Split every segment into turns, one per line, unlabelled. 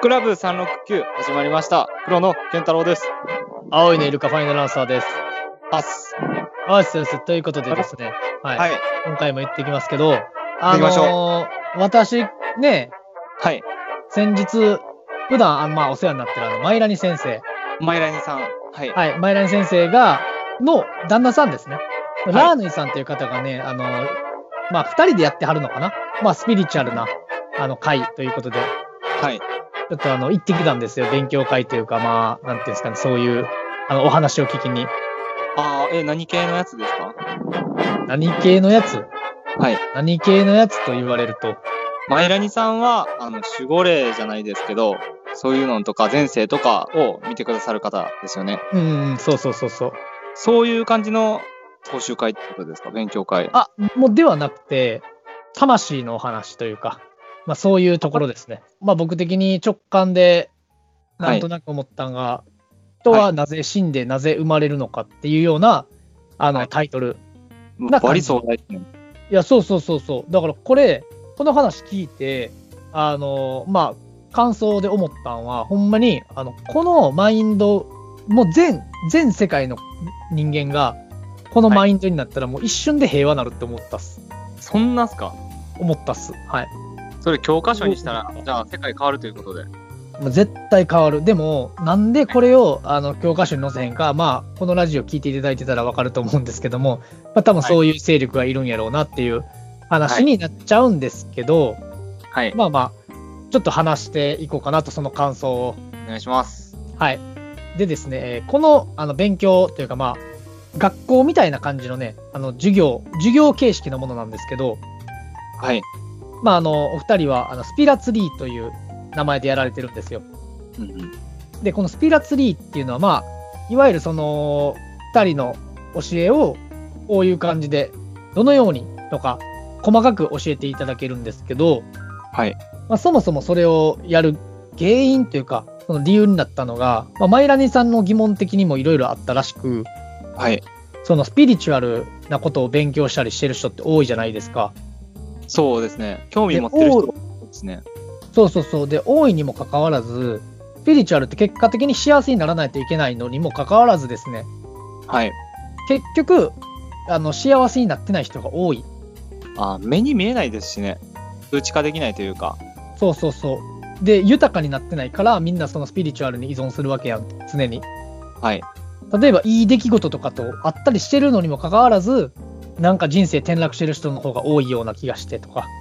クラブ369始まりました。プロの健太郎です。
青いのイルカファイナルアンサーです。
パス。
ということでですね、
はい。
今回も言ってきますけど、
行きましょ
私ね、
はい。
先日、普段お世話になってるマイラニ先生、
マイラニさん。はい。
マイラニ先生の旦那さんですね、
い
ラーヌイさんという方がね、2人でやってはるのかな、スピリチュアルな会ということで、
はい。
ちょっと行ってきたんですよ。勉強会というか、なんていうんですかね、そういうお話を聞きに。
何系のやつですか？
何系のやつ？
はい。
何系のやつと言われると、
マイラニさんは、守護霊じゃないですけど、そういうのとか前世とかを見てくださる方ですよね。
そう。
そういう感じの講習会ってことですか？勉強会。
もうではなくて、魂のお話というか、そういうところですね。僕的に直感で、なんとなく思ったのが、人はなぜ死んで、なぜ生まれるのかっていうような、タイトル。
バリそうですね。
いや、そう。だからこの話聞いて、感想で思ったのは、ほんまに、このマインド、もう全世界の人間が、このマインドになったらもう一瞬で平和になるって思ったっす。
そんなっすか？
思ったっす。はい。
それ教科書にしたら、じゃあ世界変わるということで。
もう絶対変わる。でも、なんでこれを教科書に載せへんか、このラジオ聞いていただいてたら分かると思うんですけども、多分そういう勢力がいるんやろうなっていう話になっちゃうんですけど、
はい。
ちょっと話していこうかなと、その感想を。
お願いします。
はい。でですね、この勉強というか、学校みたいな感じのね、授業形式のものなんですけど、
はい。
お二人はスピラツリーという名前でやられてるんですよ。で、このスピラツリーっていうのは、いわゆるその2人の教えをこういう感じでどのようにとか細かく教えていただけるんですけど、
はい。
そもそもそれをやる原因というか、その理由になったのが、マイラニさんの疑問的にもいろいろあったらしく、
はい。
そのスピリチュアルなことを勉強したりしてる人って多いじゃないですか。
そうですね。興味持ってる人ですね。
そう。で、多いにもかかわらず、スピリチュアルって結果的に幸せにならないといけないのにもかかわらずですね、
はい。
結局、幸せになってない人が多い。
目に見えないですしね。数値化できないというか。
そう。で、豊かになってないから、みんなそのスピリチュアルに依存するわけやん、常に。
はい。
例えば、いい出来事とかとあったりしてるのにもかかわらず、なんか人生転落してる人の方が多いような気がしてとか。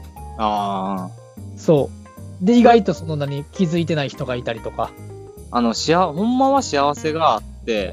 そうで、意外とその気づいてない人がいたりとか。
ほんまは幸せがあって、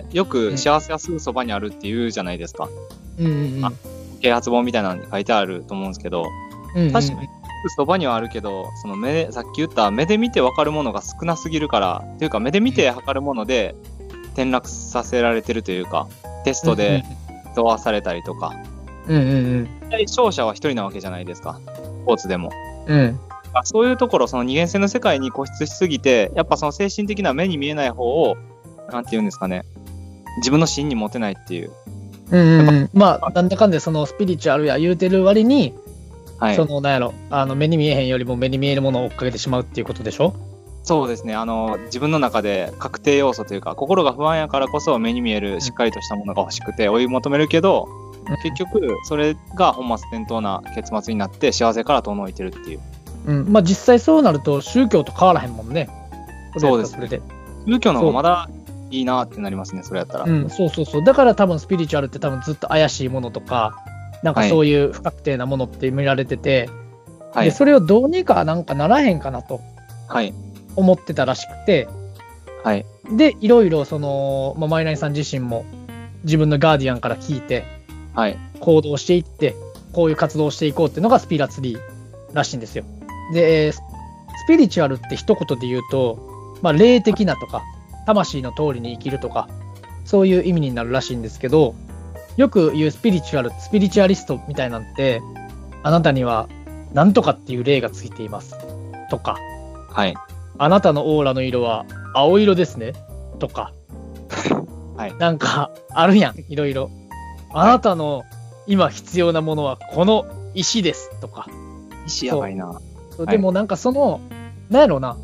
よく幸せはすぐそばにあるって言うじゃないですか。啓発本みたいなのに書いてあると思うんですけど、確かにすぐそばにはあるけど、そのさっき言った目で見て分かるものが少なすぎるから、というか目で見て測るもので転落させられてるというか、テストで問わされたりとか。勝者は一人なわけじゃないですか、スポーツでも。そういうところ、その二元性の世界に固執しすぎて、やっぱその精神的な目に見えない方を、なんていうんですかね、自分の芯に持てないっていう。
なんだかんでそのスピリチュアルや言うてる割に、そのなんやろ、目に見えへんよりも目に見えるものを追っかけてしまうっていうことでしょ？
そうですね。自分の中で確定要素というか、心が不安やからこそ目に見えるしっかりとしたものが欲しくて追い求めるけど、結局それが本末転倒な結末になって幸せから遠のいてるっていう。
実際そうなると宗教と変わらへんもんね。
そうですね。宗教の方がまだいいなってなりますね、それやったら。
そう。だから多分スピリチュアルって多分ずっと怪しいものとか、なんかそういう不確定なものって見られてて、でそれをどうにかなんかならへんかなと思ってたらしくて、でいろいろその、マイナニさん自身も自分のガーディアンから聞いて、行動していって、こういう活動をしていこうっていうのがスピラツリーらしいんですよ。で、スピリチュアルって一言で言うと、霊的なとか魂の通りに生きるとか、そういう意味になるらしいんですけど、よく言うスピリチュアリストみたいなんて、あなたには何とかっていう霊がついていますとか、あなたのオーラの色は青色ですねとか、なんかあるやん、いろいろ。あなたの今必要なものはこの石ですとか。
石やばいな。
でもなんかその、なんやろうな、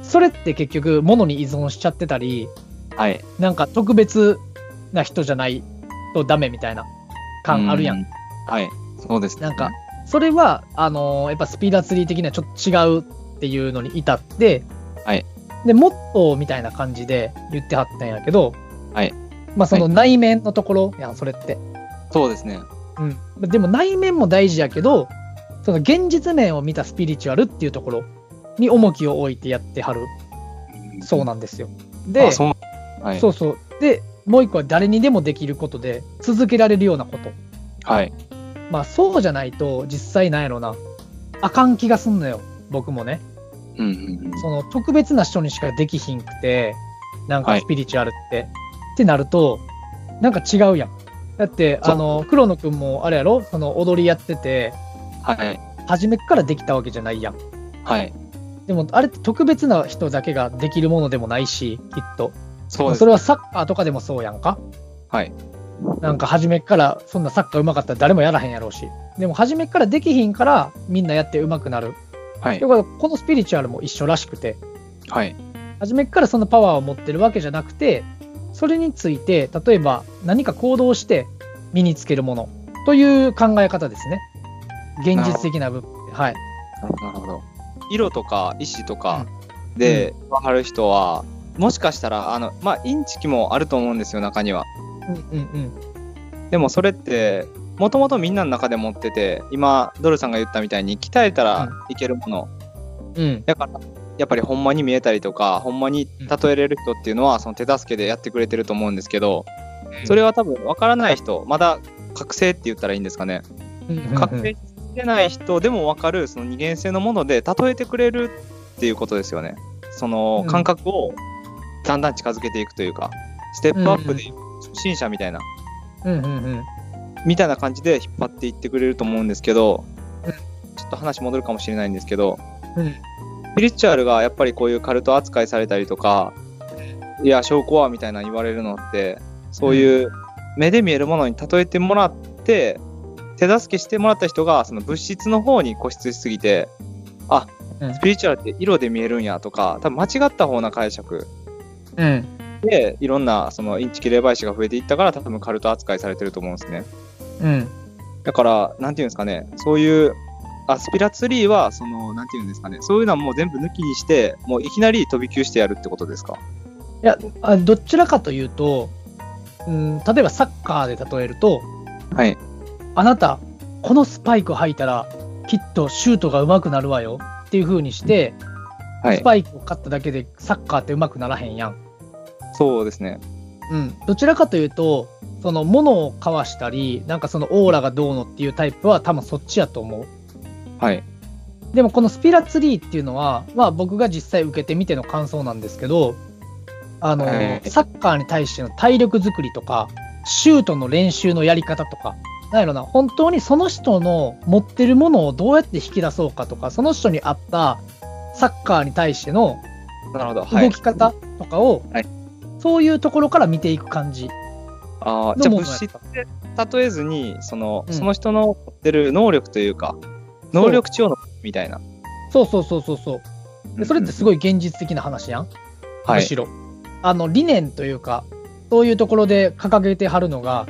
それって結局物に依存しちゃってたり、
はい、
なんか特別な人じゃないとダメみたいな感あるやん。
はい、そうです、ね。
なんかそれはやっぱスピラツリー的にはちょっと違うっていうのに至って、
はい、
でモットーみたいな感じで言ってはったんやけど、
はい、
まあその内面のところやん、それって。
そうですね。
うん。でも内面も大事やけど、その現実面を見たスピリチュアルっていうところに重きを置いてやってはる、そうなんですよ。で、そうそう。で、もう一個は誰にでもできることで続けられるようなこと。
はい。
まあそうじゃないと実際なんやろな、あかん気がすんのよ、僕もね。その特別な人にしかできひんくて、なんかスピリチュアルって、ってなるとなんか違うやん。だって黒野くんもあれやろ、その踊りやってて、
はい、
初めからできたわけじゃないやん。
はい。
でもあれって特別な人だけができるものでもないし、きっと。
そうです。
それはサッカーとかでもそうやんか。
はい。
なんか初めからそんなサッカー上手かったら誰もやらへんやろうし。でも初めからできひんからみんなやって上手くなる。
はい。
だからこのスピリチュアルも一緒らしくて。
はい。
初めからそのパワーを持ってるわけじゃなくて、それについて例えば何か行動して身につけるものという考え方ですね。現実的な部分。はい。
なるほど。色とか石とかで分かる人は、もしかしたらまあインチキもあると思うんですよ、中には。でもそれってもともとみんなの中で持ってて、今ドルさんが言ったみたいに鍛えたらいけるもの、だからやっぱりほんまに見えたりとか、ほんまに例えれる人っていうのはその手助けでやってくれてると思うんですけど、それは多分分からない人、まだ覚醒って言ったらいいんですかね、覚醒してない人でも分かるその二元性のもので例えてくれるっていうことですよね。その感覚をだんだん近づけていくというか、ステップアップで初心者みたいな、みたいな感じで引っ張っていってくれると思うんですけど、ちょっと話戻るかもしれないんですけど、スピリチュアルがやっぱりこういうカルト扱いされたりとか、いや証拠はみたいな言われるのって、そういう目で見えるものに例えてもらって手助けしてもらった人がその物質の方に固執しすぎて、あ、スピリチュアルって色で見えるんやとか、多分間違った方な解釈でいろんなそのインチキ霊媒師が増えていったから、多分カルト扱いされてると思うんですね。だからなんていうんですかね、そういうスピラツリーはそのなんていうんですかね、そういうのはもう全部抜きにしてもういきなり飛び級してやるってことですか？
いや、どちらかというと、例えばサッカーで例えると、
はい、
あなたこのスパイク履いたらきっとシュートが上手くなるわよっていう風にして、スパイクを買っただけでサッカーって上手くならへんやん。
そうですね。
どちらかというと、その物を交わしたり、なんかそのオーラがどうのっていうタイプは多分そっちやと思う。
はい。
でもこのスピラツリーっていうのは、まあ僕が実際受けてみての感想なんですけど、サッカーに対しての体力作りとか、シュートの練習のやり方とか、なんやろな、本当にその人の持ってるものをどうやって引き出そうかとか、その人に合ったサッカーに対しての動き方とかを、そういうところから見ていく感じ。
じゃあ物質で例えずにその人の持ってる能力というか、能力値をみたいな。
そうでそれってすごい現実的な話やん、むしろ理念というか、そういうところで掲げてはるのが、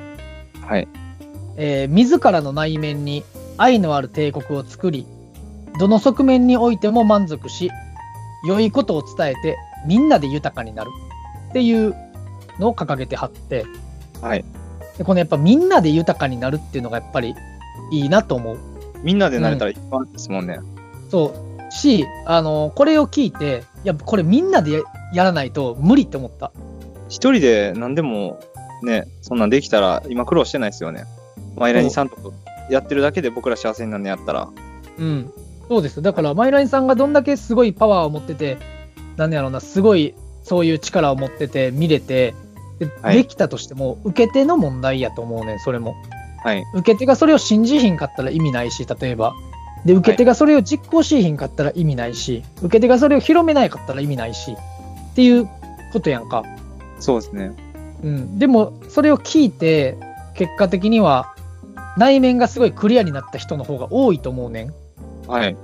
自らの内面に愛のある帝国を作り、どの側面においても満足し、良いことを伝えてみんなで豊かになるっていうのを掲げてはって、でこのやっぱみんなで豊かになるっていうのがやっぱりいいなと思う。
みんなでなれたら一番ですもんね。
そうし、これを聞いて、いやこれみんなで やらないと無理って思った。
一人で何でもね、そんなんできたら今苦労してないですよね。マイラニさんとかやってるだけで僕ら幸せになるのやったら。
そうです。だからマイラニさんがどんだけすごいパワーを持ってて、なんやろうな、すごいそういう力を持ってて見れて できたとしても、受け手の問題やと思うねん、それも。受け手がそれを信じひんかったら意味ないし、例えばで受け手がそれを実行しひんかったら意味ないし、受け手がそれを広めないかったら意味ないしっていうことやんか。
そうですね。
でもそれを聞いて結果的には内面がすごいクリアになった人の方が多いと思うねん。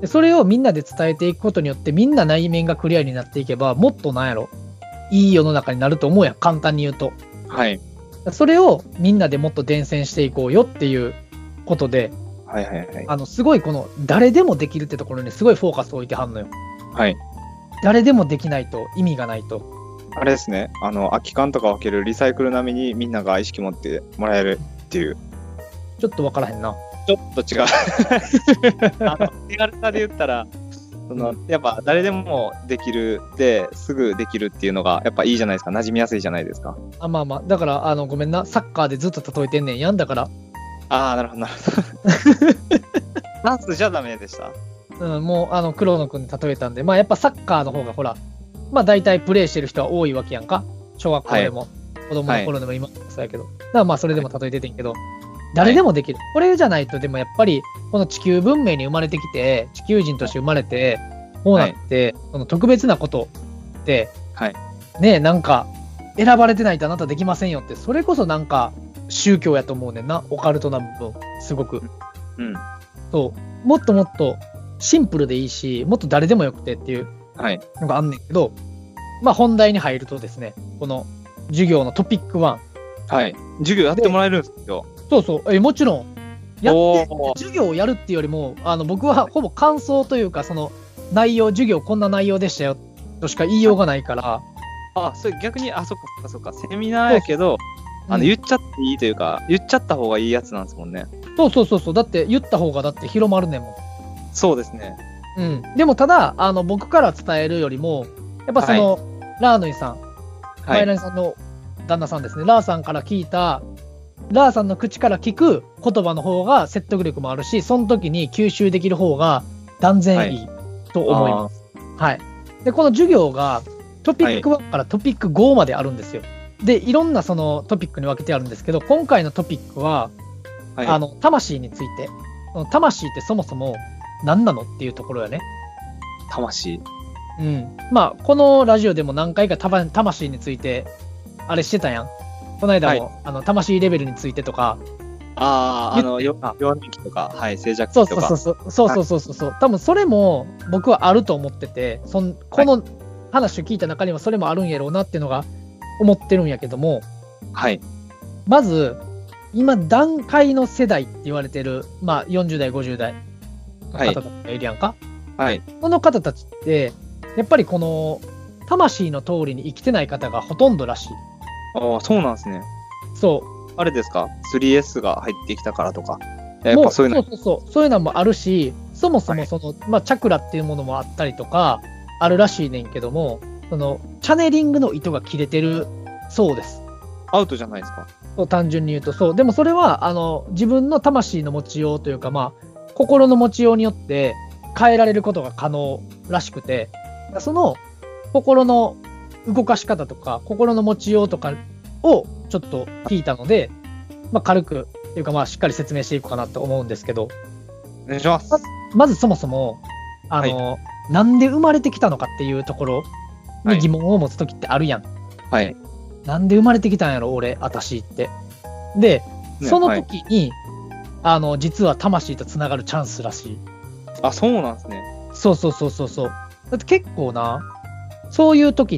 でそれをみんなで伝えていくことによってみんな内面がクリアになっていけばもっとなんやろいい世の中になると思うやん、簡単に言うと。
はい。
それをみんなでもっと伝染していこうよっていうことで、
はいはいはい。
すごいこの誰でもできるってところにすごいフォーカスを置いてはんのよ。
はい。
誰でもできないと意味がないと。
あれですね、空き缶とか分けるリサイクル並みにみんなが意識持ってもらえるっていう。
ちょっと分からへんな。
ちょっと違う。手軽さで言ったら、やっぱ誰でもできるですぐできるっていうのがやっぱいいじゃないですか。馴染みやすいじゃないですか。
まあまあ、だからごめんな、サッカーでずっと例えてんねんやんだから。
ああ、なるほどなるほど。ダンスじゃダメでした。
もう黒野くんに例えたんで、まあやっぱサッカーの方がほら、まあ大体プレーしてる人は多いわけやんか。小学校でも、子供の頃でも今もそうやけど。だからまあそれでも例えててんけど、誰でもできる。これじゃないと、でもやっぱり、この地球文明に生まれてきて、地球人として生まれて、こうなって、その特別なことって、ね、なんか、選ばれてないとあなたできませんよって、それこそなんか、宗教やと思うねんな、オカルトな部分、すごく。そう、もっともっとシンプルでいいし、もっと誰でもよくてっていうのがあんねんけど、まあ本題に入るとですね、この授業のトピック1。
はい。授業やってもらえるんですよ。
そうそう、もちろん。授業をやるっていうよりも、僕はほぼ感想というか、その内容、授業こんな内容でしたよとしか言いようがないから。
それ逆に、そっかそっか、セミナーやけど、言っちゃっていいというか、言っちゃった方がいいやつなんですもんね。
そう、だって言った方がだって広まるねんもん。
そうですね。
でもただ、僕から伝えるよりも、やっぱその、ラーヌイさん、マイラニさんの旦那さんですね、ラーさんから聞いた、ラーさんの口から聞く言葉の方が説得力もあるし、その時に吸収できる方が断然いいと思います。で、この授業がトピック1からトピック5まであるんですよ。で、いろんなそのトピックに分けてあるんですけど、今回のトピックは、魂について。魂ってそもそも何なのっていうところやね。
魂。
まあ、このラジオでも何回か魂について、あれしてたやん。この間も、魂レベルについてとか。
弱みとか、静寂とか。
そう。多分それも僕はあると思ってて、この話を聞いた中にはそれもあるんやろうなっていうのが思ってるんやけども、まず、今、段階の世代って言われてる、まあ、40代、50代の方たちがいるやんか。この方たちって、やっぱりこの、魂の通りに生きてない方がほとんどらしい。
そうなんですね。
そう。
あれですか 3S が入ってきたからとか。やっぱそういうの。
そういうのもあるし、そもそもその、まあ、チャクラっていうものもあったりとか、あるらしいねんけども、その、チャネリングの糸が切れてるそうです。
アウトじゃないですか。
そう、単純に言うとそう。でもそれは、自分の魂の持ちようというか、まあ、心の持ちようによって変えられることが可能らしくて、その心の動かし方とか、心の持ちようとかをちょっと聞いたので、まあ、軽く、というか、まあ、しっかり説明していこうかなと思うんですけど、
お願いします。
まずそもそも、なんで生まれてきたのかっていうところに疑問を持つときってあるやん。なんで生まれてきたんやろ、俺、私って。で、その時に、実は魂とつながるチャンスらしい。
そうなんですね。
そう。だって結構な、そういう時って、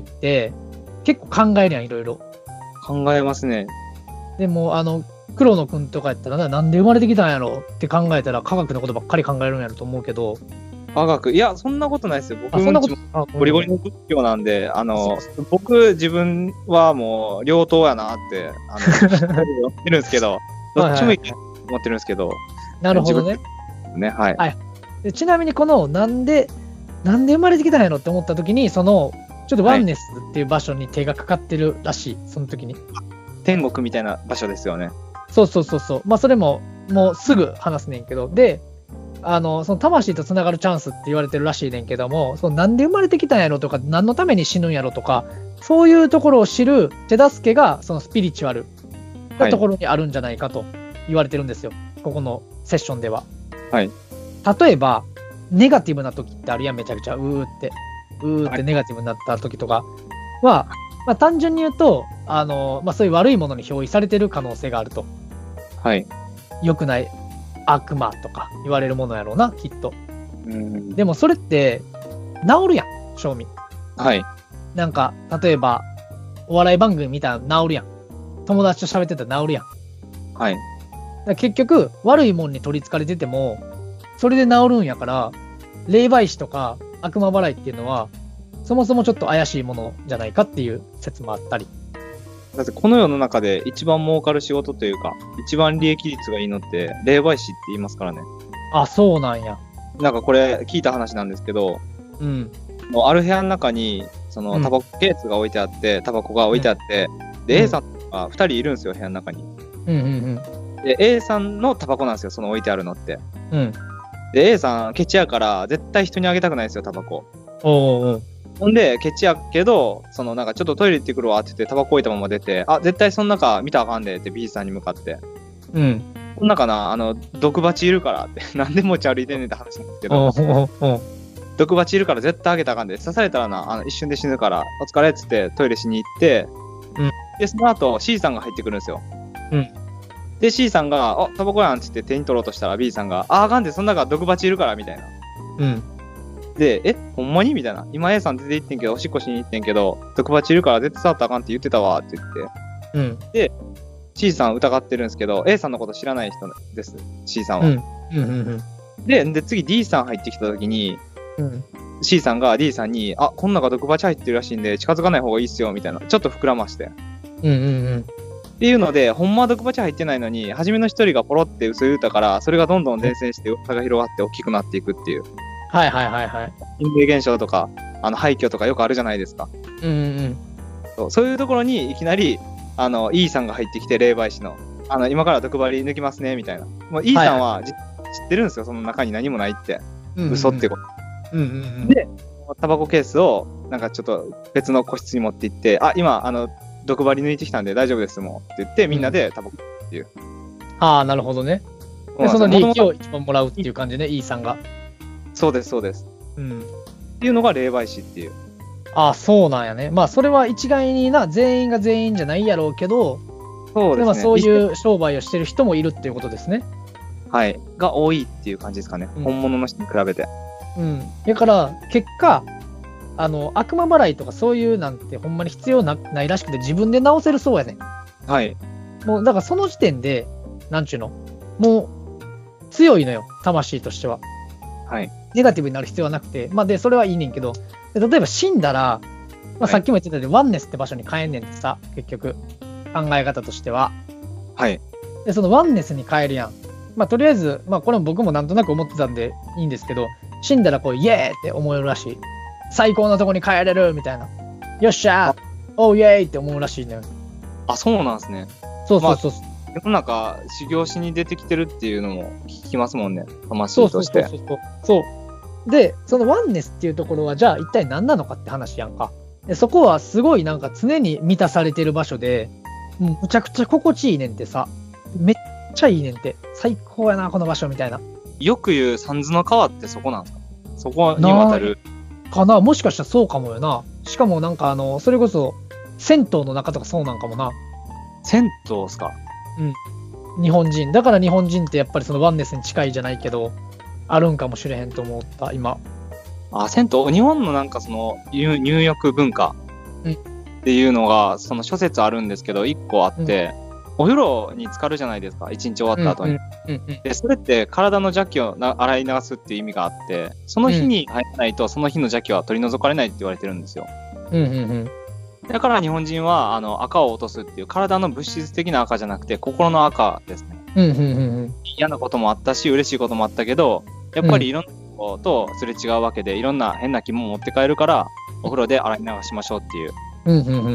結構考えるやん、いろいろ。
考えますね。
でも、黒野くんとかやったらなんで生まれてきたんやろって考えたら、科学のことばっかり考えるんやろと思うけど。
科学、いや、そんなことないですよ。僕もゴリゴリの仏教なんで、僕、自分はもう、両党やなって、思ってるんですけど、どっちもいいと思ってるんですけど。
なるほどね。でちなみに、この、なんで生まれてきたんやろって思った時に、その、ちょっとワンネスっていう場所に手がかかってるらしい、その時に。
天国みたいな場所ですよね。
そう。まあ、それも、もうすぐ話すねんけど、で、その魂とつながるチャンスって言われてるらしいねんけども、そのなんで生まれてきたんやろとか、何のために死ぬんやろとか、そういうところを知る手助けが、そのスピリチュアルなところにあるんじゃないかと言われてるんですよ、ここのセッションでは。例えば、ネガティブな時ってあるやん、めちゃくちゃ、うーってネガティブになった時とかは、まあ、単純に言うと、まあ、そういう悪いものに表意されてる可能性があると。良くない悪魔とか言われるものやろうな、きっと。 でもそれって治るやん、正味。
はい。
なんか例えばお笑い番組見たら治るやん。友達と喋ってたら治るやん。
はい。
結局悪いもんに取りつかれててもそれで治るんやから、霊媒師とか悪魔払いっていうのはそもそもちょっと怪しいものじゃないかっていう説もあったり。
だってこの世の中で一番儲かる仕事というか、一番利益率がいいのって霊媒師って言いますからね。
あ、そうなんや。
なんかこれ聞いた話なんですけど、もうある部屋の中にそのタバコケースが置いてあって、タバコが置いてあって、で A さんが2人いるんですよ、部屋の中に。で A さんのタバコなんですよ、その置いてあるのって。で A さんケチやから絶対人にあげたくないですよ、タバコ。ほんでケチやけど、そのなんかちょっとトイレ行ってくるわって言ってタバコ置いたまま出て、あ、絶対その中見たらあかんでって B さんに向かって、こんなかな、毒蜂いるからってなんで持ち歩いてんねんって話なんですけど、毒蜂いるから絶対あげたらあかんで、刺されたらな、一瞬で死ぬからお疲れっつってトイレしに行って、でその後 C さんが入ってくるんですよ。で C さんが「あ、タバコやん」っつって手に取ろうとしたら B さんが「あかんで、その中毒蜂いるから」みたいな。でほんまにみたいな。今 A さん出て行ってんけど、おしっこしに行ってんけど、毒蜂いるから絶対触ったらあかんって言ってたわって言って、で C さん疑ってるんですけど、 A さんのこと知らない人です C さんは。で次 D さん入ってきた時に、C さんが D さんに「あ、こん中毒蜂入ってるらしいんで近づかない方がいいっすよ」みたいな、ちょっと膨らまして、っていうので、ほんまは毒蜂入ってないのに初めの一人がポロって嘘言うたから、それがどんどん伝染して噂が広がって大きくなっていくっていう。心霊現象とか廃墟とかよくあるじゃないですか。そういうところにいきなりE さんが入ってきて、霊媒師の今から毒針抜きますねみたいな。もう E さんは、知ってるんですよ、その中に何もないって、嘘ってこと。でタバコケースをなんかちょっと別の個室に持って行って、あ、今毒針抜いてきたんで大丈夫ですもんって言って、みんなでタバコっていう。
ああ、なるほどね。でその利益を一番もらうっていう感じね、E さんが。
そうですそうです。っていうのが霊媒師っていう。
ああ、そうなんやね。まあそれは一概にな、全員が全員じゃないやろうけど、
そうですね。
そういう商売をしてる人もいるっていうことですね。
はい、が多いっていう感じですかね、本物の人に比べて。
だから結果悪魔払いとかそういうなんてほんまに必要ないらしくて、自分で治せるそうやね。もうだからその時点でなんちゅうの、もう強いのよ、魂としては。ネガティブになる必要はなくて、でそれはいいねんけど、例えば死んだら、さっきも言ってたようにワンネスって場所に帰んねんってさ、結局考え方としては。でそのワンネスに帰るやん。とりあえず、これも僕もなんとなく思ってたんでいいんですけど、死んだらこうイエーって思うらしい。最高のとこに帰れるみたいな。よっしゃー、おうイエーイって思うらしいね。
あ、そうなんですね。
そう。世
の中修行しに出てきてるっていうのも聞きますもんね、魂として。
そうで、そのワンネスっていうところはじゃあ一体何なのかって話やんか。でそこはすごいなんか常に満たされてる場所で、むちゃくちゃ心地いいねんってさ。めっちゃいいねんって。最高やなこの場所みたいな。
よく言う三途の川ってそこなんですか？そこに渡る
かな。もしかしたらそうかもよな。しかもなんかそれこそ銭湯の中とかそうなんかもな。
銭湯っすか？
日本人だから日本人ってやっぱりそのワンネスに近いじゃないけど、あるんかもしれへんと思った今。
銭湯、日本のなんかその入浴文化っていうのがその諸説あるんですけど、1個あって、お風呂に浸かるじゃないですか、1日終わった後に。でそれって体の邪気を洗い流すっていう意味があって、その日に入らないとその日の邪気は取り除かれないって言われてるんですよ。だから日本人は赤を落とすっていう、体の物質的な赤じゃなくて心の赤ですね。嫌なこともあったし嬉しいこともあったけど、やっぱりいろんなこととすれ違うわけで、いろんな変な気も持って帰るからお風呂で洗い流しましょうっていう、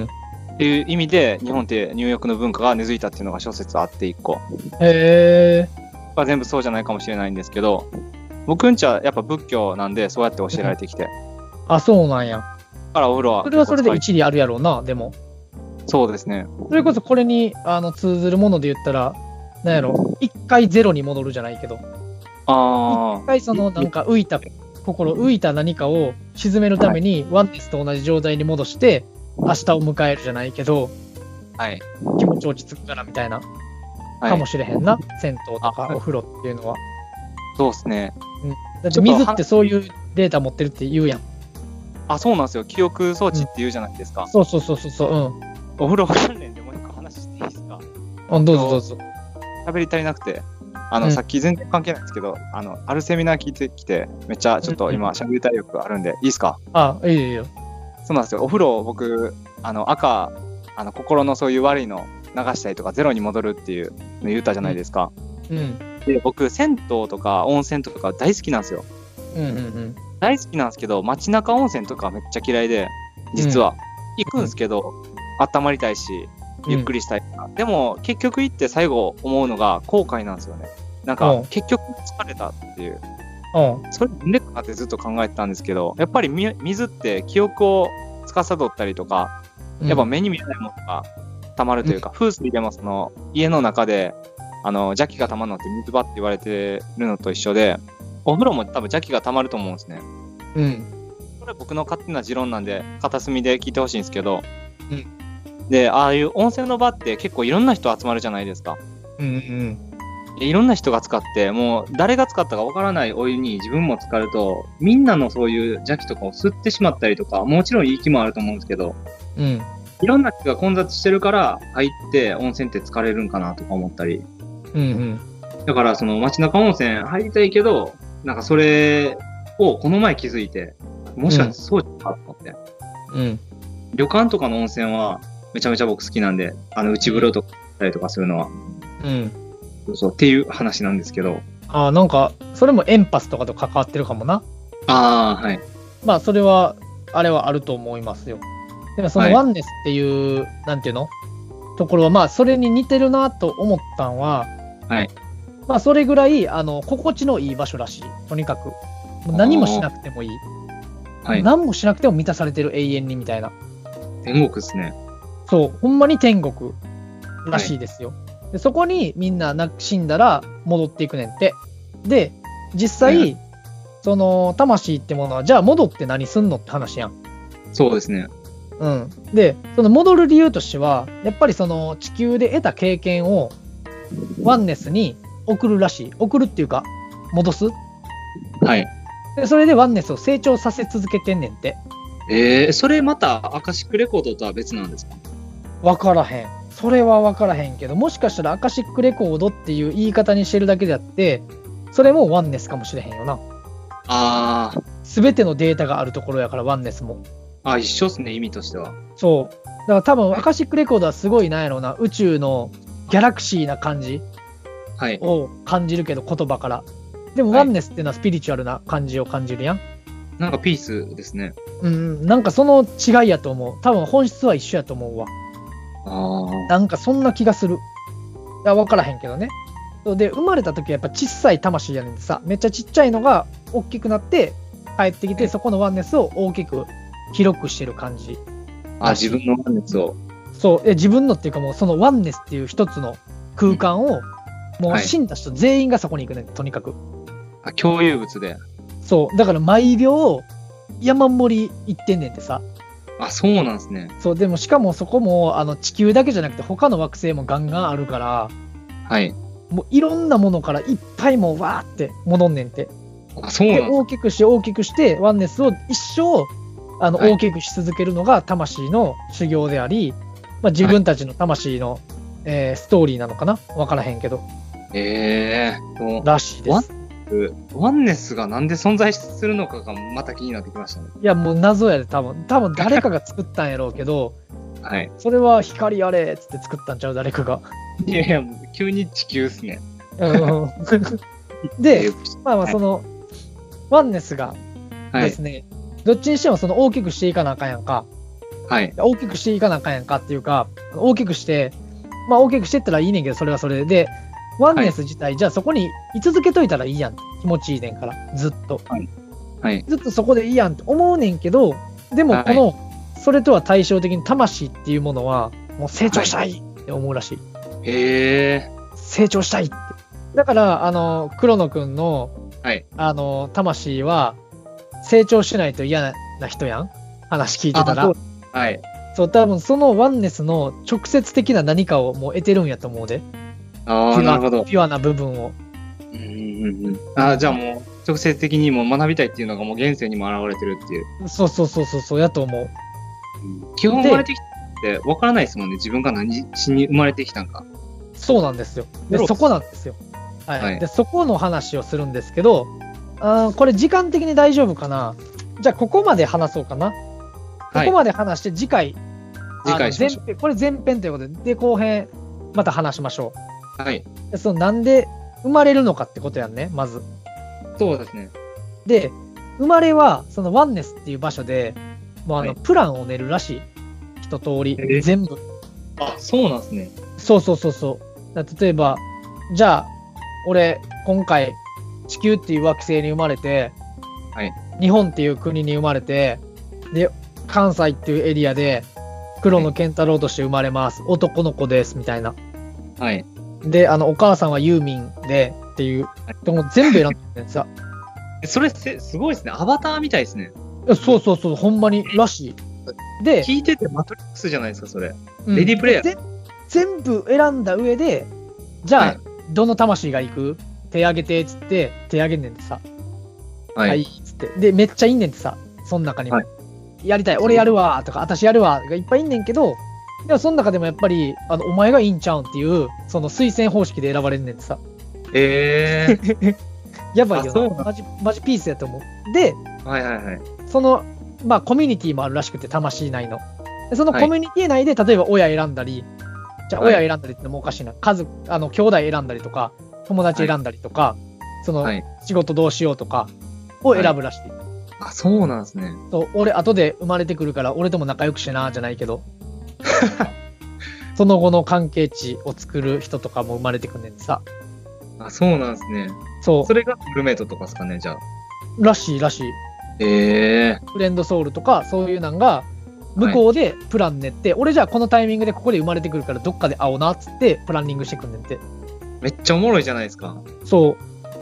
っていう意味で日本って入浴の文化が根付いたっていうのが諸説あって、1個。全部そうじゃないかもしれないんですけど、僕んちはやっぱ仏教なんでそうやって教えられてきて。
あ、そうなんや。
だからお風呂は
それはそれで一理あるやろうな。でも
そうですね。
それこそこれに通ずるもので言ったら、なんやろ、一回ゼロに戻るじゃないけど、一回そのなんか浮いた何かを沈めるためにワンネスと同じ状態に戻して明日を迎えるじゃないけど、気持ち落ち着くからみたいな、かもしれへんな、銭湯とかお風呂っていうのは。
そうですね。
だって水ってそういうデータ持ってるって言うやん。
あ、そうなんですよ。記憶装置って言うじゃないですか。
そうそうそうそう、うん。
お風呂関連でもう一個話していいですか？
どうぞどうぞ。
喋り足りなくて。さっき全然関係ないんですけど、あるセミナー聞いてきて、めっちゃちょっと今、喋りたい欲あるんで、いいですか？
いいよ。
そうなんですよ。お風呂、僕、赤、心のそういう悪いの流したりとか、ゼロに戻るっていうの言ったじゃないですか。で、僕、銭湯とか温泉とか大好きなんですよ。大好きなんですけど、街中温泉とかめっちゃ嫌いで、実は。行くんですけど、温まりたいし、ゆっくりしたい。でも、結局行って最後思うのが後悔なんですよね。なんか、結局疲れたっていう。それなんでかなってずっと考えてたんですけど、やっぱり水って記憶を司ったりとか、やっぱ目に見えないものが溜まるというか、風水でもその家の中で邪気が溜まるのって水場って言われてるのと一緒で、お風呂も多分邪気が溜まると思うんですね。これ僕の勝手な持論なんで、片隅で聞いてほしいんですけど、で、ああいう温泉の場って結構いろんな人集まるじゃないですか。いろんな人が使って、もう誰が使ったかわからないお湯に自分も浸かると、みんなのそういう邪気とかを吸ってしまったりとか、もちろんいい気もあると思うんですけど、いろんな人が混雑してるから入って温泉って浸かれるんかなとか思ったり。だからその街中温泉入りたいけど、なんかそれをこの前気づいて、もしかしてそうじゃなかと思って。旅館とかの温泉はめちゃめちゃ僕好きなんで、内風呂とか行ったりとかするのは。そうっていう話なんですけど。
なんか、それもエンパスとかと関わってるかもな。
はい。
まあ、それは、あれはあると思いますよ。でも、そのワンネスっていう、なんていうのところは、まあ、それに似てるなと思ったんは、まあ、それぐらい、心地のいい場所らしい。とにかく。何もしなくてもいい。何もしなくても満たされてる、永遠にみたいな。
天国ですね。
そう、ほんまに天国らしいですよ。でそこにみんな死んだら戻っていくねんって。で、実際、その魂ってものは、じゃあ戻って何すんのって話やん。
そうですね。
で、その戻る理由としては、やっぱりその地球で得た経験をワンネスに送るらしい。送るっていうか、戻す。でそれでワンネスを成長させ続けてんねんって。
それまたアカシックレコードとは別なんですか？
わからへん。それは分からへんけど、もしかしたらアカシックレコードっていう言い方にしてるだけであって、それもワンネスかもしれへんよな。すべてのデータがあるところやから、ワンネスも。
一緒っすね、意味としては。
そう。だから多分アカシックレコードはすごいなんやろうな、宇宙のギャラクシーな感じを感じるけど、言葉から。でもワンネスっていうのはスピリチュアルな感じを感じるやん。
なんかピースですね。
なんかその違いやと思う。多分本質は一緒やと思うわ。なんかそんな気がする。いや、分からへんけどね。で、生まれた時はやっぱ小さい魂やねんでさ、めっちゃちっちゃいのが大きくなって帰ってきて、そこのワンネスを大きく広くしてる感じ。
自分のワンネスを。
そう、自分のっていうかもうそのワンネスっていう一つの空間を、もう死んだ人全員がそこに行くねん、とにかく。
共有物で。
そう、だから毎秒山盛り行ってんねんってさ。
そうなんですね。
そう、でもしかもそこも地球だけじゃなくて他の惑星もガンガンあるから、もういろんなものからいっぱいもうわーって戻んねんって。
そうなんです。
で大きくしてワンネスを一生大きくし続けるのが魂の修行であり、自分たちの魂の、ストーリーなのかな、分からへんけど。らしいです。
ワンネスがなんで存在するのかがまた気になってきましたね。
いや、もう謎やで、多分誰かが作ったんやろうけど、それは光やれっつって作ったんちゃう、誰かが。
いやいや、もう急に地球っすね。
で、そのワンネスがですね、どっちにしてもその大きくしていかなあかんやんか。大きくしていかなあかんやんかっていうか、大きくしてったらいいねんけど、それはそれで。ワンネス自体、じゃあそこに居続けといたらいいやん。気持ちいいねんから、ずっと。ずっとそこでいいやんって思うねんけど、でもそれとは対照的に魂っていうものは、もう成長したいって思うらしい。成長したいって。だから、黒野くんの、魂は、成長しないと嫌な人やん。話聞いてたら。そう、多分そのワンネスの直接的な何かをもう得てるんやと思うで。
なるほど。
ピュアな部分を。
じゃあもう直接的にも学びたいっていうのがもう現世にも現れてるっていう。
そうやと思う。
基本生まれてきて分からないですもんね、自分が何しに生まれてきたんか。
そうなんですよ。でそこなんですよ。はい。でそこの話をするんですけど、これ時間的に大丈夫かな。じゃあここまで話そうかな。ここまで話して次回しましょう。これ前編ということで、後編また話しましょ
う。はい。
でなんで生まれるのかってことやんね、まず。
そうですね。
で、生まれはそのワンネスっていう場所で、もうプランを練るらしい。一通り、全部。
あ、そうなんですね。
そう。例えば、じゃあ、俺、今回、地球っていう惑星に生まれて、
はい、
日本っていう国に生まれて、で、関西っていうエリアで、黒野健太郎として生まれます。男の子です、みたいな。
はい。
で、お母さんはユーミンでっていう、でも全部選んでるさ。
それすごいですね。アバターみたいですね。
そう、ほんまにらしい。で、
聞いててマトリックスじゃないですか、それ。レディープレイヤー。
全部選んだ上で、じゃあ、どの魂が行く？手挙げてっつって、手挙げんねんってさ。はい、つって。で、めっちゃいんねんってさ、その中にも。やりたい、俺やるわとか、私やるわがいっぱいいんねんけど、でもその中でもやっぱり、お前がいいんちゃうんっていう、その推薦方式で選ばれんねんってさ。やばいよな。マジピースやと思う。で、その、コミュニティもあるらしくて、魂内の。でそのコミュニティ内で、例えば親選んだり、じゃあ親選んだりってのもおかしいな。兄弟選んだりとか、友達選んだりとか、その、仕事どうしようとかを選ぶらしい。
あ、そうなんですね。
そう、俺、後で生まれてくるから、俺とも仲良くしな、じゃないけど。その後の関係値を作る人とかも生まれてくんねんさ。
あ、そうなんですね。
そう。
それがフルメイトとかですかね、じゃあ。
らしい。フレンドソウルとか、そういうのが、向こうでプラン練って、俺じゃあこのタイミングでここで生まれてくるからどっかで会おうなっつってプランニングしてくんねんて。
めっちゃおもろいじゃないですか。
そう。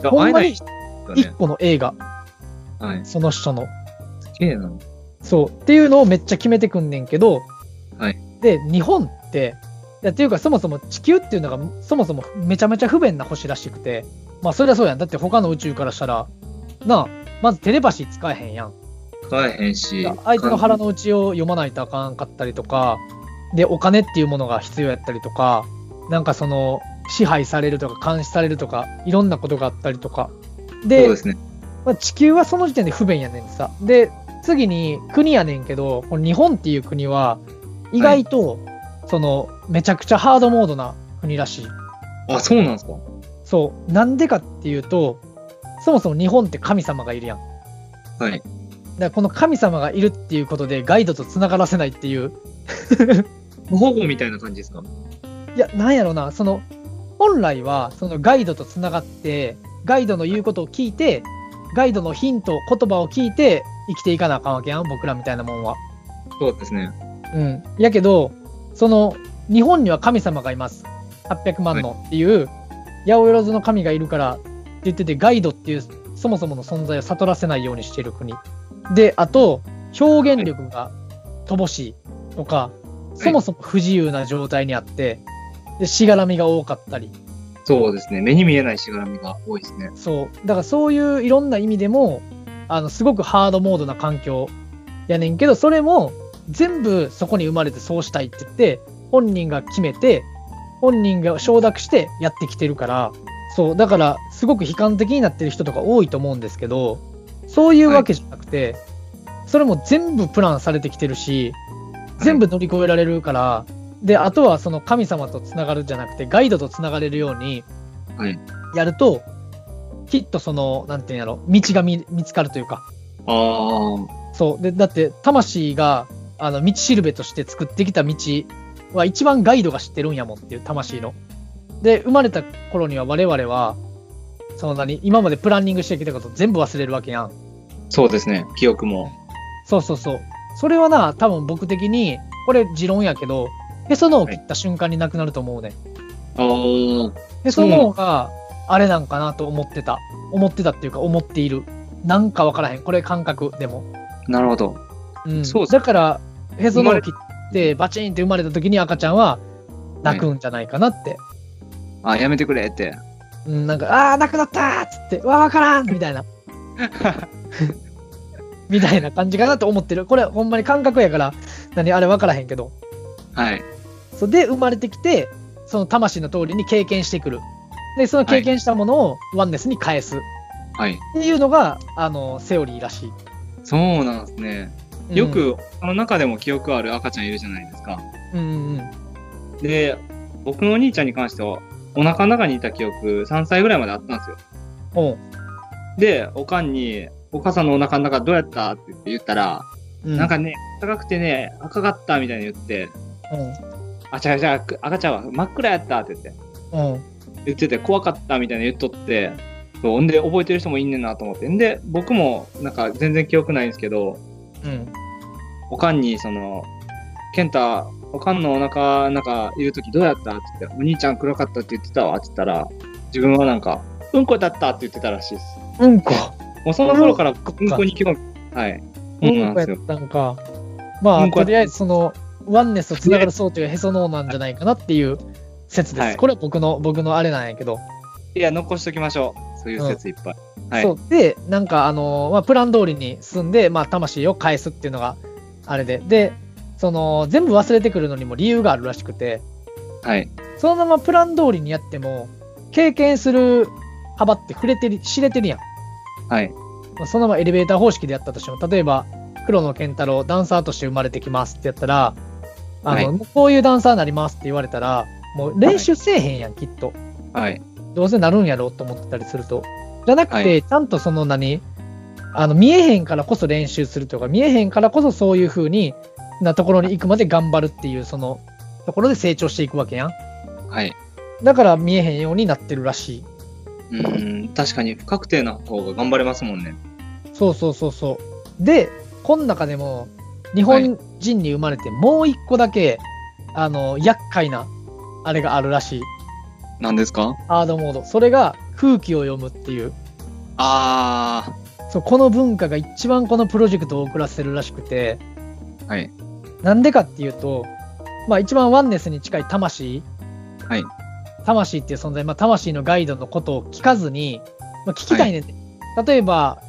ほんまに一個の映画。
はい。
その人の。
すげえな。
そう。っていうのをめっちゃ決めてくんねんけど、
はい。
で、日本って、っていうかそもそも地球っていうのがそもそもめちゃめちゃ不便な星らしくて、まあそりゃそうやん。だって他の宇宙からしたら、まずテレパシー使えへんやん。
使えへんし。
相手の腹の内を読まないとあかんかったりとか、で、お金っていうものが必要やったりとか、なんかその、支配されるとか監視されるとか、いろんなことがあったりとか。で、
そうですね。
地球はその時点で不便やねんさ。で、次に国やねんけど、この日本っていう国は、意外と、その、めちゃくちゃハードモードな国らしい。
あ、そうなんですか？
そう。なんでかっていうと、そもそも日本って神様がいるやん。
はい。
だからこの神様がいるっていうことでガイドと繋がらせないっていう。
保護みたいな感じですか？
いや、なんやろな、その、本来はそのガイドと繋がって、ガイドの言うことを聞いて、ガイドのヒント、言葉を聞いて生きていかなあかんわけやん、僕らみたいなもんは。
そうですね。
うん。やけど、その、日本には神様がいます。800万のっていう、八百万の神がいるからって言ってて、ガイドっていうそもそもの存在を悟らせないようにしている国。で、あと、表現力が乏しいとか、そもそも不自由な状態にあって、で、しがらみが多かったり。
そうですね。目に見えないしがらみが多いですね。
そう。だからそういういろんな意味でも、すごくハードモードな環境やねんけど、それも全部そこに生まれてそうしたいって言って、本人が決めて、本人が承諾してやってきてるから、そう。だから、すごく悲観的になってる人とか多いと思うんですけど、そういうわけじゃなくて、それも全部プランされてきてるし、全部乗り越えられるから、で、あとはその神様とつながるじゃなくて、ガイドとつながれるようにやると、きっとその、なんていうんやろ、道が見つかるというか。そう。で、だって、魂が、道しるべとして作ってきた道は一番ガイドが知ってるんやもんっていう、魂の。で、生まれた頃には我々は、今までプランニングしてきたこと全部忘れるわけやん。
そうですね、記憶も。
そう。それはな、多分僕的に、これ持論やけど、へその緒を切った瞬間になくなると思うね。へその緒があれなんかなと思ってたっていうか思っている。なんかわからへん。これ感覚でも。
なるほど。
うん。そうだから、へその緒を切ってバチンって生まれた時に赤ちゃんは泣くんじゃないかなって。
あ、やめてくれって。
なんか、なくなったーっつって、わからんみたいな。 みたいな感じかなと思ってる。これほんまに感覚やから、あれ分からへんけど。
はい。
そうで、生まれてきて、その魂の通りに経験してくる。で、その経験したものをワンネスに返す。
はい。
っていうのが、セオリーらしい。
そうなんですね。よく、その中でも記憶ある赤ちゃんいるじゃないですか。で、僕のお兄ちゃんに関しては、お腹の中にいた記憶、3歳ぐらいまであったんですよ。で、おかんに、お母さんのお腹の中どうやったって言ったら、なんかね、高くてね、赤かったみたいに言って、違う、赤ちゃんは真っ暗やったって言ってて、怖かったみたいな言っとって、んで覚えてる人もいんねんなと思って。んで、僕もなんか全然記憶ないんですけど、おかんに健太、おかんのお腹の中いるときどうやったって言って、お兄ちゃん黒かったって言ってたわって言ったら、自分はなんか、うんこだったって言ってたらしいです。
うんこ。
もうその頃からうんこに興味。はい。
うんこやったんか。まあ、とりあえずワンネスとつながる装置がへその緒なんじゃないかなっていう説です。これは僕のあれなんやけど。
いや、残しときましょう。そういう説いっぱい。
そう。で、なんかプラン通りに進んで、魂を返すっていうのがあれで。で、全部忘れてくるのにも理由があるらしくて、そのままプラン通りにやっても、経験する幅って知れてるやん。そのままエレベーター方式でやったとしても、例えば、黒野健太郎、ダンサーとして生まれてきますってやったら、こういうダンサーになりますって言われたら、もう練習せえへんやん、きっと。どうせなるんやろうと思ってたりすると。じゃなくて、ちゃんと見えへんからこそ練習するとか、見えへんからこそそういう風になところに行くまで頑張るっていう、そのところで成長していくわけやん。だから見えへんようになってるらし
い。確かに不確定な方が頑張れますもんね。
そう。で、この中でも、日本人に生まれてもう一個だけ、厄介な、あれがあるらしい。
何ですか？
ハードモード。それが空気を読むっていう。そう、この文化が一番このプロジェクトを遅らせるらしくて。なんでかっていうと、一番ワンネスに近い魂。魂っていう存在、魂のガイドのことを聞かずに、聞きたいねんて。例えば、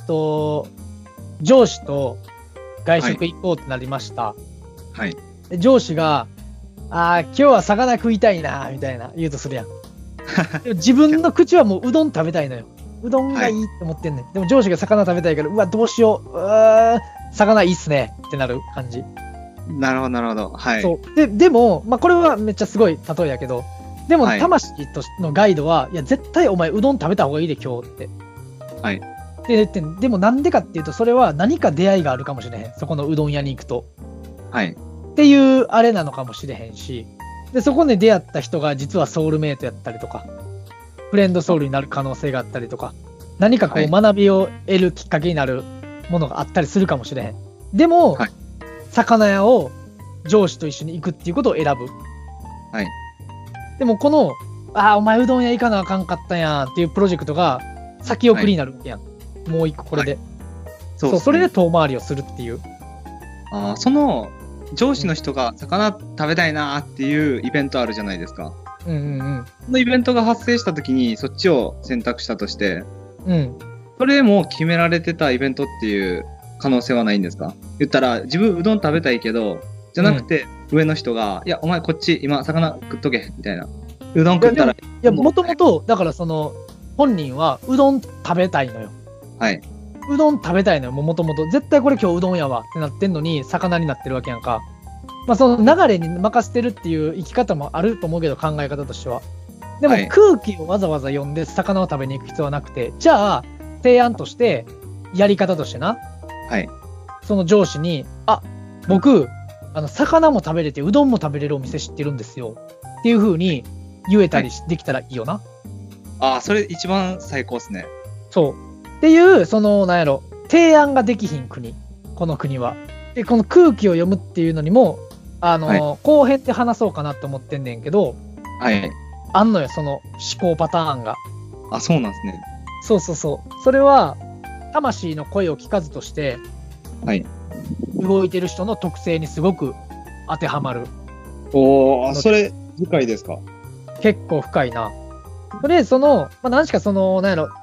上司と外食行こうってなりました。で上司が、今日は魚食いたいな、みたいな言うとするやん。でも自分の口はもううどん食べたいのよ。うどんがいいって思ってんねん。でも上司が魚食べたいから、うわ、どうしよう。魚いいっすね。ってなる感じ。
なるほど。
そう。でも、これはめっちゃすごい例えやけど、でも、魂とのガイドは、いや、絶対お前うどん食べた方がいいで、今日って。で言ってん。でもなんでかっていうと、それは何か出会いがあるかもしれへん。そこのうどん屋に行くと。っていうあれなのかもしれへんし、で、そこで出会った人が実はソウルメイトやったりとか、フレンドソウルになる可能性があったりとか、何かこう学びを得るきっかけになるものがあったりするかもしれへん。でも、魚屋を上司と一緒に行くっていうことを選ぶ。でもこの、お前うどん屋行かなあかんかったやんっていうプロジェクトが先送りになるわけやん。もう一個これで。それで遠回りをするっていう。
その上司の人が魚食べたいなっていうイベントあるじゃないですか。そのイベントが発生した時にそっちを選択したとして、それも決められてたイベントっていう可能性はないんですか？言ったら自分うどん食べたいけど、じゃなくて上の人が、いやお前こっち今魚食っとけみたいな。うどん食ったら。い
やもともとだから本人はうどん食べたいのよ。うどん食べたいのよ、もともと。絶対これ今日うどんやわってなってんのに、魚になってるわけやんか。その流れに任せてるっていう生き方もあると思うけど、考え方としては。でも空気をわざわざ読んで魚を食べに行く必要はなくて、じゃあ、提案として、やり方としてな、その上司に、僕、魚も食べれて、うどんも食べれるお店知ってるんですよ。っていう風に言えたりできたらいいよな。
それ一番最高っすね。
そう。っていう、なんやろ、提案ができひん国、この国は。で、この空気を読むっていうのにも、後編で話そうかなと思ってんねんけど、あんのよ、その思考パターンが。
そうなんですね。
そう。それは、魂の声を聞かずとして、動いてる人の特性にすごく当てはまる。
それ、深いですか？
結構深いな。それ、何しかなんやろ、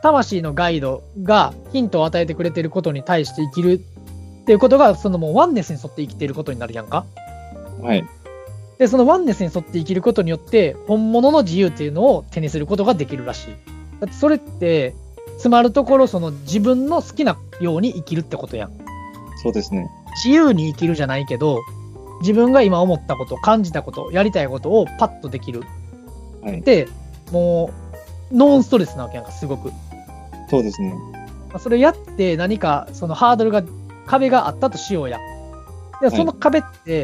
魂のガイドがヒントを与えてくれてることに対して生きるっていうことが、そのもうワンネスに沿って生きていることになるやんか。
はい。
で、そのワンネスに沿って生きることによって、本物の自由っていうのを手にすることができるらしい。だってそれって、つまるところ、その自分の好きなように生きるってことやん。
そうですね。
自由に生きるじゃないけど、自分が今思ったこと、感じたこと、やりたいことをパッとできる。
はい。
で、もう、ノンストレスなわけやんか、すごく。
そうですね。
それやって何か、そのハードルが、壁があったとしようや。でその壁って、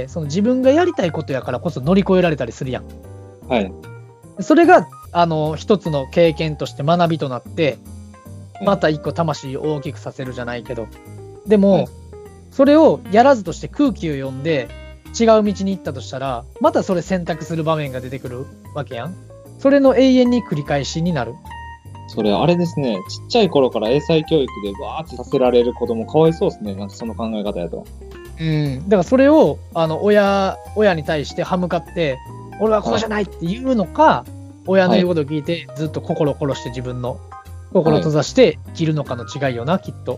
その自分がやりたいことやからこそ乗り越えられたりするやん。
はい。
それが、一つの経験として学びとなって、また一個魂を大きくさせるじゃないけど。でも、それをやらずとして空気を読んで、違う道に行ったとしたら、またそれ選択する場面が出てくるわけやん。それの永遠に繰り返しになる。
それあれですね、ちっちゃい頃から英才教育でバーってさせられる子供かわいそうですね、なんかその考え方やと。
だからそれを親に対して歯向かって俺はこうじゃないって言うのか、親の言うことを聞いてずっと心を殺して自分の心を閉ざして生きるのかの違いよな、きっと。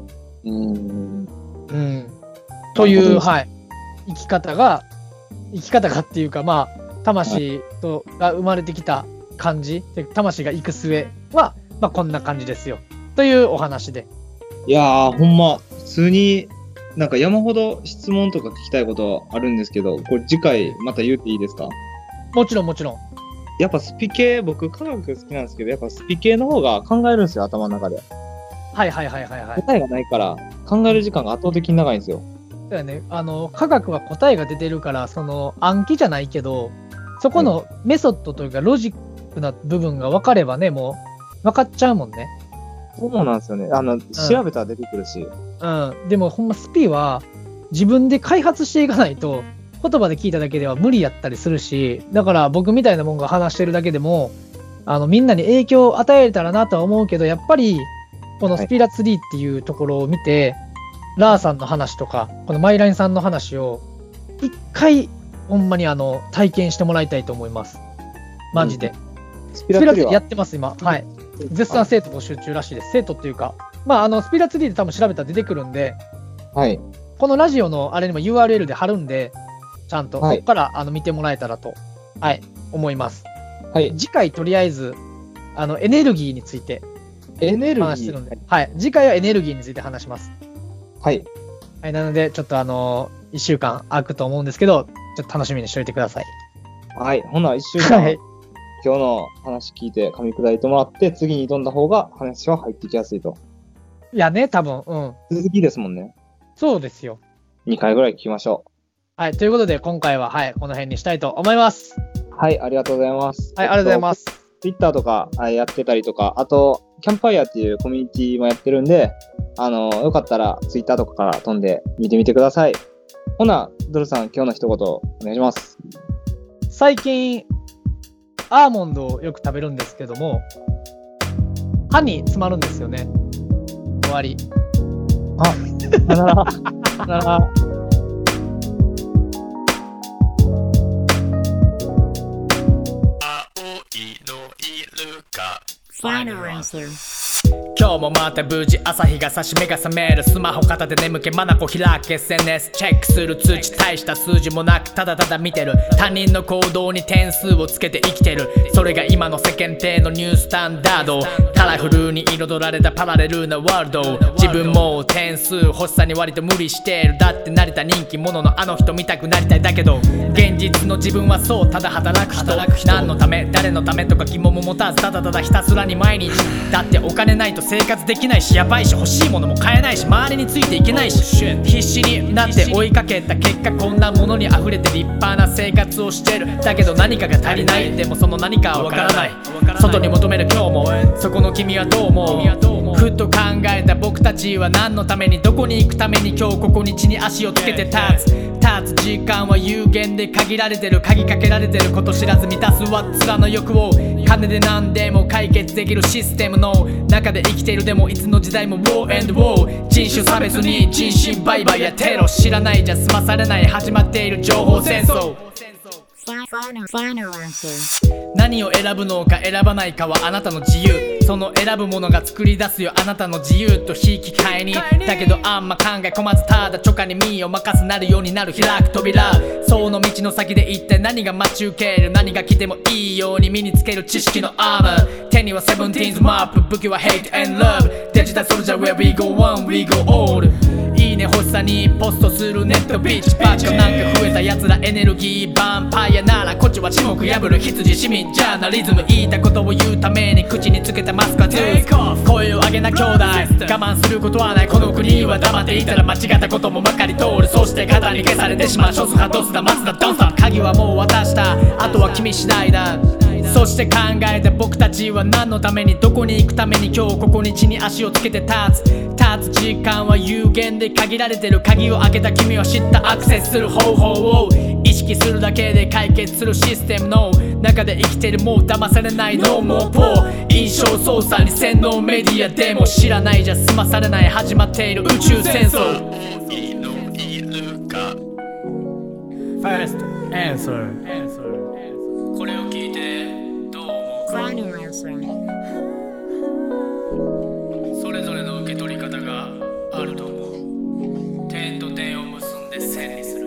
という、はい、生き方がっていうか、まあ魂が生まれてきた感じで、魂が行く末は、まあ、こんな感じですよというお話で。
いやー、ほんま普通になんか山ほど質問とか聞きたいことあるんですけど、これ次回また言っていいですか？
もちろんもちろん。
やっぱスピ系、僕科学好きなんですけど、やっぱスピ系の方が考えるんですよ、頭の中で。
はいはいはいはいはい。
答えがないから考える時間が圧倒的に長いんですよ。
だよね、科学は答えが出てるから、その暗記じゃないけど、そこのメソッドというかロジックな部分が分かればね、もう分かっちゃうもんね。
そうなんですよね。調べたら出てくるし。
でもほんまスピは自分で開発していかないと、言葉で聞いただけでは無理やったりするし、だから僕みたいなもんが話してるだけでもみんなに影響を与えたらなとは思うけど、やっぱりこのスピラツリーっていうところを見て、ラーさんの話とかこのマイラインさんの話を一回ほんまに体験してもらいたいと思います。マジで。スピラツリーやってます今。はい。絶賛生徒募集中らしいです。生徒っていうか、まあスピラツリーで多分調べたら出てくるんで、
はい。
このラジオのあれにも URL で貼るんで、ちゃんとここから見てもらえたらと、はい、思います。はい。次回とりあえずエネルギーについて話してるんで、はい。次回はエネルギーについて話します。はい。はい、なのでちょっと1週間空くと思うんですけど、ちょっと楽しみにしておいてください。はい。ほな1週間、はい、今日の話聞いて噛み砕いてもらって、次に挑んだ方が話は入ってきやすいと。いやね、多分、続きですもんね。そうですよ。2回ぐらい聞きましょう。はい。ということで、今回は、はい、この辺にしたいと思います。はい。ありがとうございます。はい。ありがとうございます。Twitter とかやってたりとか、あと、キャンプファイヤーっていうコミュニティもやってるんで、よかったら Twitter とかから飛んで見てみてください。ほな、ドルさん、今日の一言お願いします。最近、アーモンドをよく食べるんですけども、歯に詰まるんですよね。終わり。あ、さよなら。さよなら。Final answer。今日もまた無事朝日が差し目が覚める。スマホ片手眠気まなこ開け SNS チェックする通知、大した数字もなくただただ見てる。他人の行動に点数をつけて生きてる。それが今の世間体のニュースタンダード。カラフルに彩られたパラレルなワールド。自分も点数欲しさに割と無理してる。だって成田人気者のあの人見たくなりたいだけど、現実の自分はそうただ働く人。何のため誰のためとか疑問も持たず、ただただひたすらに毎日。だってお金ないと生活できないし、やばいし欲しいものも買えないし、周りについていけないし、必死になって追いかけた結果、こんなものに溢れて立派な生活をしてる。だけど何かが足りない。でもその何かはわからない。外に求める今日も、そこの君はどう思う？ふと考えた僕たちは何のために、どこに行くために今日ここに地に足をつけて立つ時間は有限で限られてる。鍵かけられてること知らず満たすは面の欲を。金で何でも解決できるシステムの中で生きている。でもいつの時代も War and War。 人種差別に人身売買やテロ。知らないじゃ済まされない始まっている情報戦争。何を選ぶのか選ばないかはあなたの自由。
その選ぶものが作り出すよあなたの自由と引き換えに。だけどあんま考え込まずただ直下に身を任せなるようになる開く扉。その道の先で一体何が待ち受ける、何が来てもいいように身につける知識のアーマー。手には 17's マップ、武器は hate and love。 デジタルソルジャー where we go on we go all。 いいね欲しさにポストするネットビッチばっかなんか増えた奴らエネルギーヴァンパイアならこっちは沈黙破る羊市民ジャーナリズム。言いたことを言うために口につけたマスカトゥース。声を上げな兄弟我慢することはない。この国は黙っていたら間違ったこともまかり通る。そして肩に消されてしまう少数派ドスだ松田ドンさん。鍵はもう渡したあとは君次第だ。そして考えて僕たちは何のためにどこに行くために今日ここに地に足をつけて立つ時間は有限で限られてる。鍵を開けた君は知ったアクセスする方法を意識するだけで解決するシステムの中で生きてる。もう騙されないノーモーポー。印象操作に洗脳メディアでも知らないじゃ済まされない始まっている宇宙戦争。いいのいるか First answer。 これを聞いてどう思うか。それぞれの受け取り方があると思う。点と点を結んで線にする。